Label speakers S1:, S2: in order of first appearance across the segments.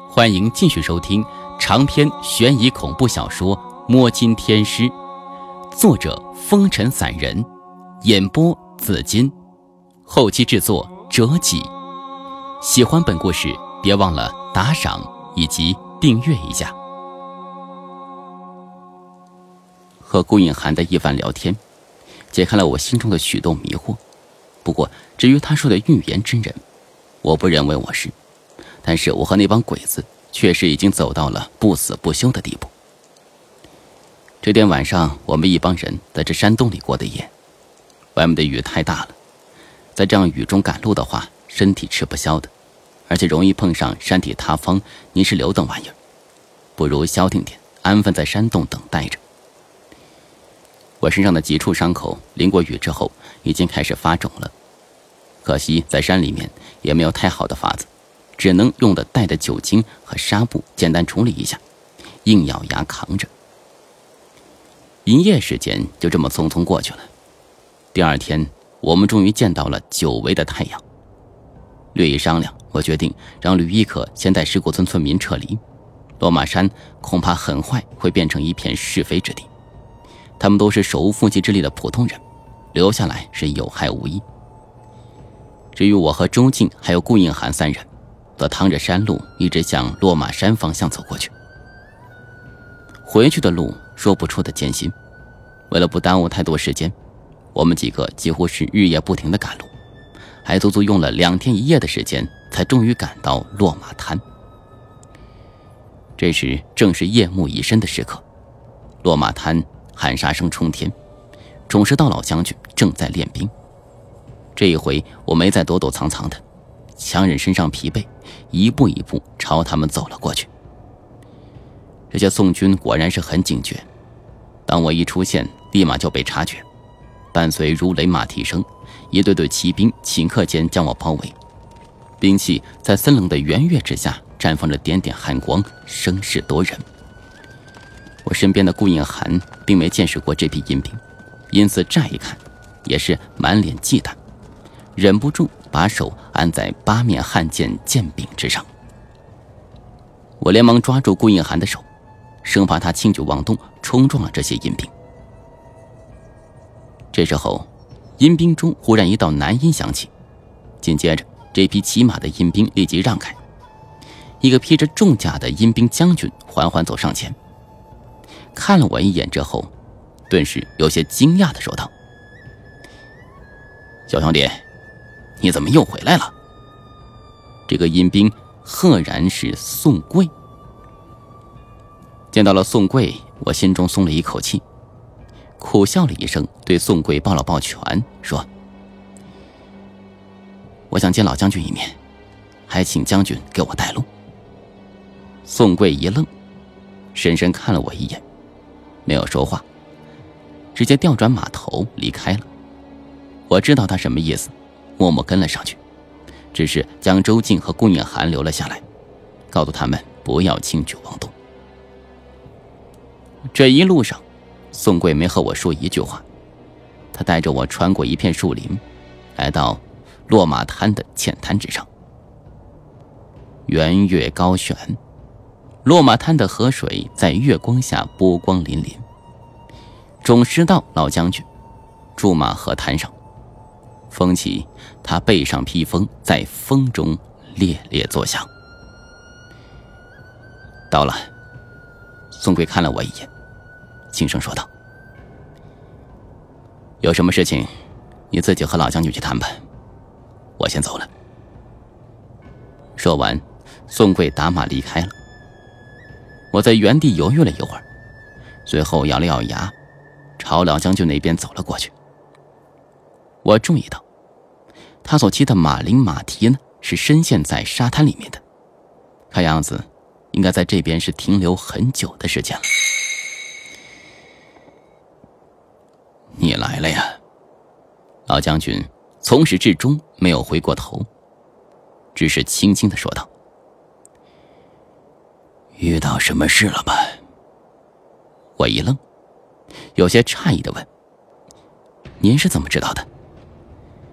S1: 欢迎继续收听长篇悬疑恐怖小说《摸金天师》，作者风尘散人，演播紫金，后期制作折戟。喜欢本故事，别忘了打赏以及订阅一下。和顾颖涵的一番聊天，解开了我心中的许多迷惑。不过至于他说的预言之人，我不认为我是，但是我和那帮鬼子确实已经走到了不死不休的地步。这天晚上，我们一帮人在这山洞里过的夜。外面的雨太大了，在这样雨中赶路的话，身体吃不消的，而且容易碰上山体塌方、泥石流等玩意儿，不如消停点，安分在山洞等待着。我身上的几处伤口淋过雨之后已经开始发肿了，可惜在山里面也没有太好的法子，只能用的带的酒精和纱布简单处理一下，硬咬牙扛着。一夜时间就这么匆匆过去了。第二天，我们终于见到了久违的太阳。略一商量，我决定让吕一可先带石鼓村村民撤离，落马山恐怕很快会变成一片是非之地。他们都是手无缚鸡之力的普通人，留下来是有害无益。至于我和周静还有顾应涵三人，则趟着山路一直向落马山方向走过去。回去的路说不出的艰辛，为了不耽误太多时间，我们几个几乎是日夜不停地赶路，还足足用了2天1夜的时间，才终于赶到落马滩。这时正是夜幕已深的时刻，落马滩喊杀声冲天，种石道老将军正在练兵。这一回我没再躲躲藏藏的，强忍身上疲惫，一步一步朝他们走了过去。这些宋军果然是很警觉，当我一出现，立马就被察觉，伴随如雷马蹄声，一队队骑兵顷刻间将我包围，兵器在森冷的圆月之下绽放着点点寒光，声势夺人。我身边的顾应涵并没见识过这批阴兵，因此乍一看也是满脸忌惮，忍不住把手按在8面悍剑剑柄之上。我连忙抓住顾应涵的手，生怕他轻举妄动冲撞了这些阴兵。这时候阴兵中忽然一道男音响起，紧接着这匹骑马的阴兵立即让开，一个披着重甲的阴兵将军缓缓走上前，看了我一眼之后，顿时有些惊讶地说道：“小兄弟，你怎么又回来了？”这个阴兵赫然是宋贵。见到了宋贵，我心中松了一口气，苦笑了一声，对宋贵抱了抱拳，说：“我想见老将军一面，还请将军给我带路。”宋贵一愣，深深看了我一眼，没有说话，直接调转马头离开了。我知道他什么意思，默默跟了上去，只是将周静和顾应涵留了下来，告诉他们不要轻举妄动。这一路上，宋贵没和我说一句话，他带着我穿过一片树林，来到落马滩的浅滩之上。圆月高悬，落马滩的河水在月光下波光粼粼。种石道老将军驻马河滩上，风起，他背上披风，在风中猎猎作响。到了，宋贵看了我一眼，轻声说道：“有什么事情你自己和老将军去谈吧，我先走了。”说完，宋贵打马离开了。我在原地犹豫了一会儿，随后咬了咬牙，朝老将军那边走了过去。我注意到他所骑的马铃马蹄呢，是深陷在沙滩里面的，看样子应该在这边是停留很久的时间了。你来了呀？老将军从始至终没有回过头，只是轻轻地说道：“遇到什么事了吧？”我一愣，有些诧异地问：“您是怎么知道的？”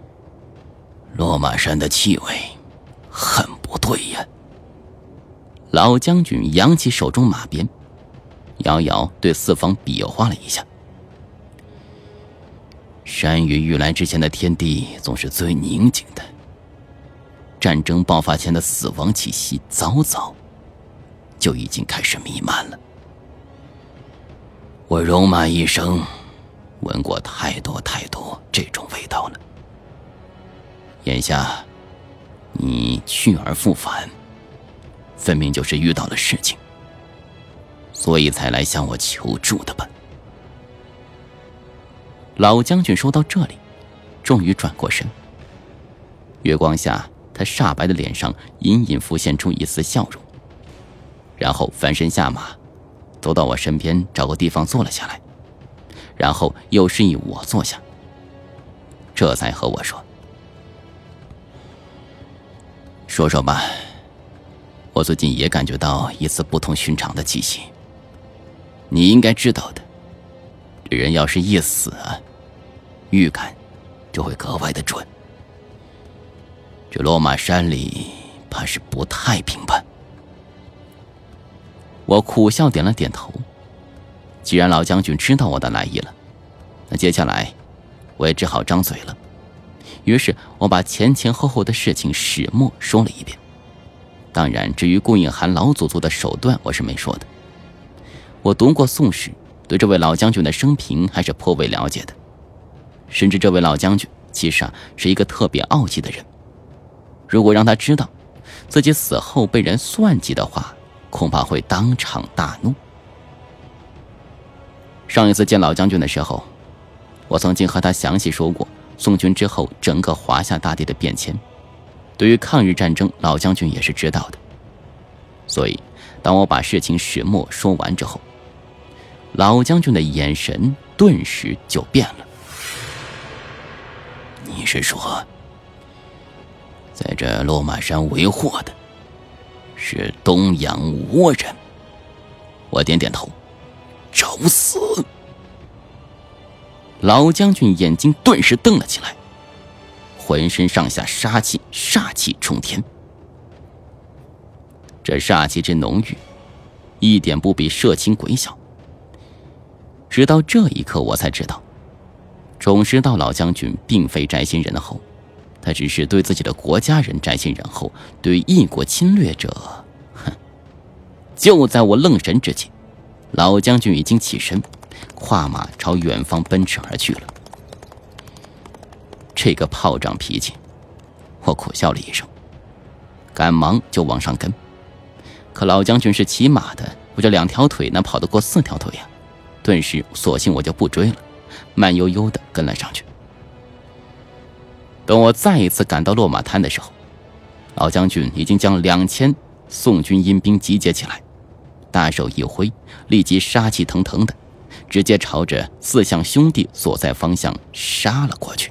S1: 落马山的气味很不对呀。 老将军扬起手中马鞭，遥遥对四方比划了一下。山雨欲来之前的天地总是最宁静的，战争爆发前的死亡气息早早就已经开始弥漫了。我戎马一生，闻过太多这种味道了。眼下你去而复返，分明就是遇到了事情，所以才来向我求助的吧。老将军说到这里，终于转过身。月光下，他煞白的脸上隐隐浮现出一丝笑容，然后翻身下马，走到我身边，找个地方坐了下来，然后又示意我坐下，这才和我说：“说说吧，我最近也感觉到一丝不同寻常的气息。你应该知道的，这人要是一死啊，预感就会格外的准。这落马山里怕是不太平吧？”我苦笑点了点头。既然老将军知道我的来意了，那接下来我也只好张嘴了。于是我把前后的事情始末说了一遍。当然，至于顾应寒老祖宗的手段，我是没说的。我读过宋史，对这位老将军的生平还是颇为了解的。甚至这位老将军其实是一个特别傲气的人。如果让他知道自己死后被人算计的话，恐怕会当场大怒。上一次见老将军的时候，我曾经和他详细说过宋军之后整个华夏大地的变迁。对于抗日战争，老将军也是知道的。所以当我把事情始末说完之后，老将军的眼神顿时就变了。你是说，在这落马山为祸的是东洋倭人？我点点头。找死！老将军眼睛顿时瞪了起来，浑身上下杀气冲天。这煞气之浓郁，一点不比社情鬼小。直到这一刻，我才知道，种师道老将军并非宅心仁厚，他只是对自己的国家人宅心仁厚，对异国侵略者，就在我愣神之际，老将军已经起身，跨马朝远方奔驰而去了。这个炮仗脾气，我苦笑了一声，赶忙就往上跟。可老将军是骑马的，我这2条腿哪跑得过4条腿呀？顿时索性我就不追了，慢悠悠地跟了上去。等我再一次赶到落马滩的时候，老将军已经将2000宋军阴兵集结起来，大手一挥，立即杀气腾腾的直接朝着四象兄弟所在方向杀了过去。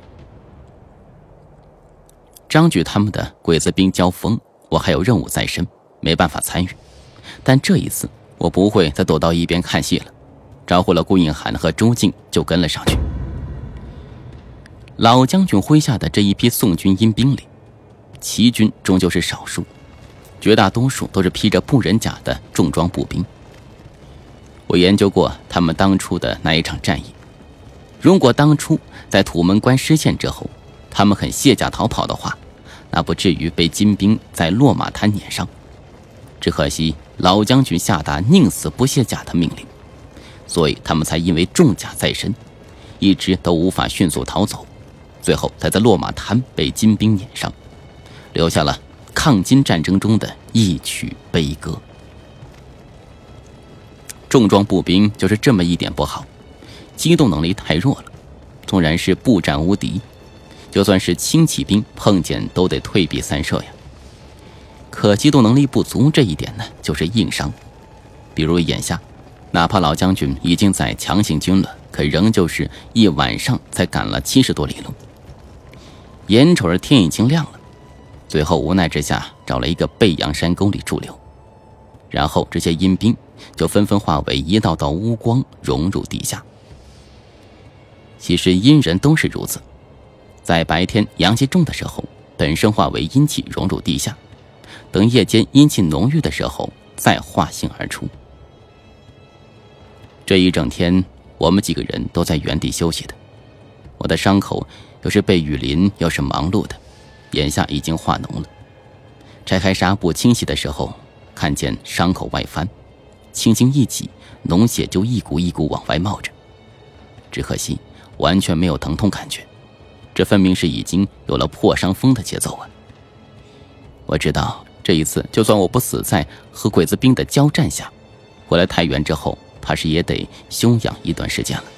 S1: 张举他们的鬼子兵交锋，我还有任务在身，没办法参与。但这一次我不会再躲到一边看戏了，招呼了顾应寒和周静就跟了上去。老将军麾下的这一批宋军阴兵里，齐军终究是少数，绝大多数都是披着布人甲的重装步兵。我研究过他们当初的那一场战役，如果当初在土门关失陷之后，他们很卸甲逃跑的话，那不至于被金兵在落马滩撵上。只可惜老将军下达宁死不卸甲的命令，所以他们才因为重甲在身，一直都无法迅速逃走，最后才在落马滩被金兵撵上，留下了抗金战争中的一曲悲歌。重装步兵就是这么一点不好，机动能力太弱了，纵然是步战无敌，就算是轻骑兵碰见都得退避三舍呀。可机动能力不足这一点呢，就是硬伤。比如眼下，哪怕老将军已经在强行军了，可仍旧是一晚上才赶了70多里路。眼瞅着天已经亮了，最后无奈之下找了一个背阳山沟里驻留，然后这些阴兵就纷纷化为一道道乌光融入地下。其实阴人都是如此，在白天阳气重的时候，本身化为阴气融入地下，等夜间阴气浓郁的时候， 再化形而出。这一整天，我们几个人都在原地休息的。我的伤口又是被雨淋又是忙碌的，眼下已经化脓了。拆开纱布清洗的时候，看见伤口外翻，轻轻一挤，脓血就一股一股往外冒着。只可惜完全没有疼痛感觉，这分明是已经有了破伤风的节奏啊！我知道这一次就算我不死在和鬼子兵的交战下，回来太原之后怕是也得休养一段时间了。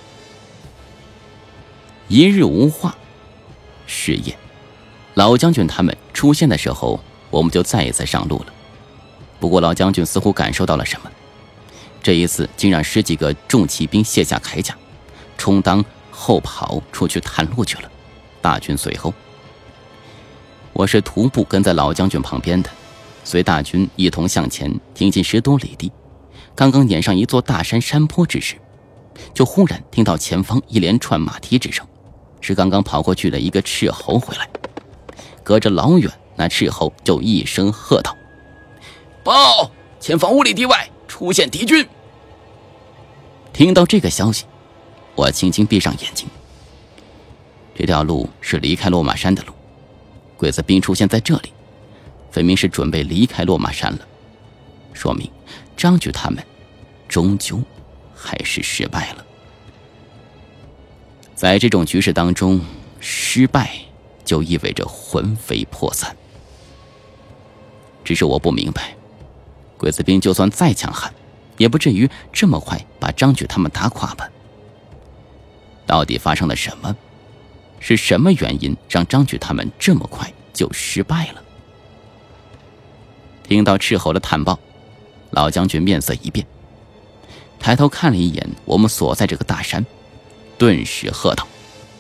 S1: 一日无话，是夜，老将军他们出现的时候，我们就再一次上路了。不过老将军似乎感受到了什么，这一次竟让10几个重骑兵卸下铠甲，充当后跑出去探路去了，大军随后。我是徒步跟在老将军旁边的，随大军一同向前挺进10多里地，刚刚撵上一座大山坡之时，就忽然听到前方一连串马蹄之声，是刚刚跑过去的一个斥候回来。隔着老远，那斥候就一声喝道：“报！前方5里地外出现敌军！”听到这个消息，我轻轻闭上眼睛。这条路是离开落马山的路，鬼子兵出现在这里，分明是准备离开落马山了，说明张举他们终究还是失败了。在这种局势当中，失败就意味着魂飞魄散。只是我不明白，鬼子兵就算再强悍，也不至于这么快把张举他们打垮吧？到底发生了什么？是什么原因让张举他们这么快就失败了？听到斥候的探报，老将军面色一变，抬头看了一眼我们所在这个大山，顿时喝道：“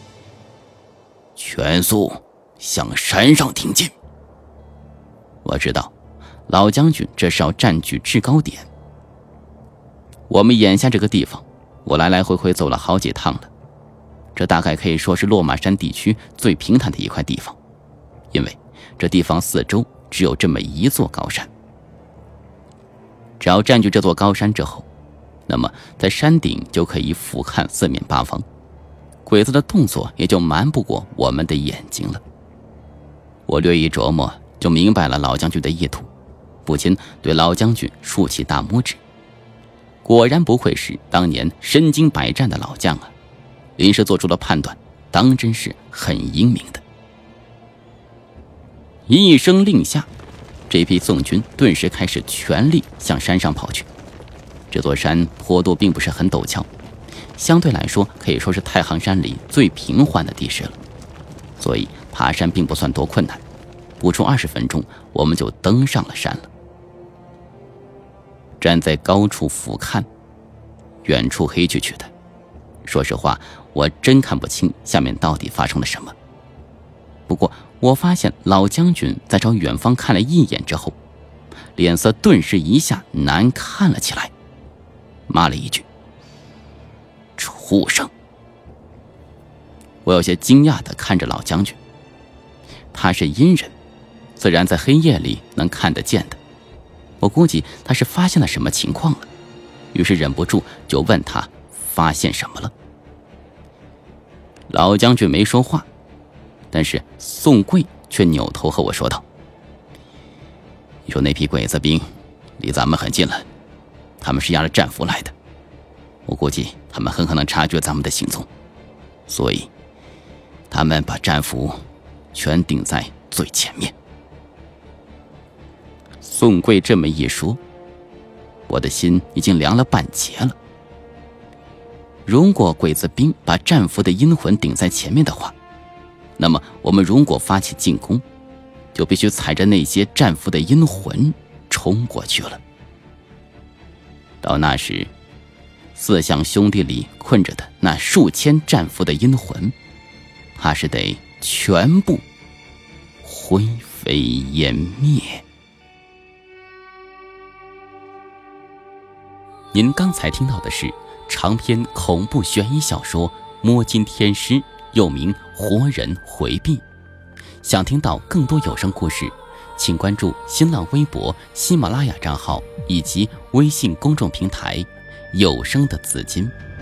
S1: 全速向山上挺进！”我知道老将军这是要占据制高点。我们眼下这个地方，我来来回回走了好几趟了，这大概可以说是落马山地区最平坦的一块地方，因为这地方四周只有这么一座高山。只要占据这座高山之后，那么在山顶就可以俯瞰四面八方，鬼子的动作也就瞒不过我们的眼睛了。我略一琢磨就明白了老将军的意图，不禁对老将军竖起大拇指。果然不愧是当年身经百战的老将啊，临时做出了判断，当真是很英明的。一声令下，这批宋军顿时开始全力向山上跑去。这座山坡度并不是很陡峭，相对来说可以说是太行山里最平缓的地势了，所以爬山并不算多困难，不出20分钟我们就登上了山了。站在高处俯瞰，远处黑黢黢的，说实话我真看不清下面到底发生了什么。不过我发现老将军在朝远方看了一眼之后，脸色顿时一下难看了起来，骂了一句：“畜生！”我有些惊讶地看着老将军，他是阴人，自然在黑夜里能看得见的。我估计他是发现了什么情况了，于是忍不住就问他发现什么了。老将军没说话，但是宋贵却扭头和我说道：“你说那批鬼子兵离咱们很近了，他们是押着战俘来的，我估计他们很可能察觉咱们的行踪，所以他们把战俘全顶在最前面。”宋贵这么一说，我的心已经凉了半截了。如果鬼子兵把战俘的阴魂顶在前面的话，那么我们如果发起进攻，就必须踩着那些战俘的阴魂冲过去了。到那时，四象兄弟里困着的那数千战俘的阴魂，怕是得全部灰飞烟灭。您刚才听到的是长篇恐怖悬疑小说《摸金天师》，又名《活人回避》。想听到更多有声故事， 请关注新浪微博、喜马拉雅账号以及微信公众平台“有声的紫金”。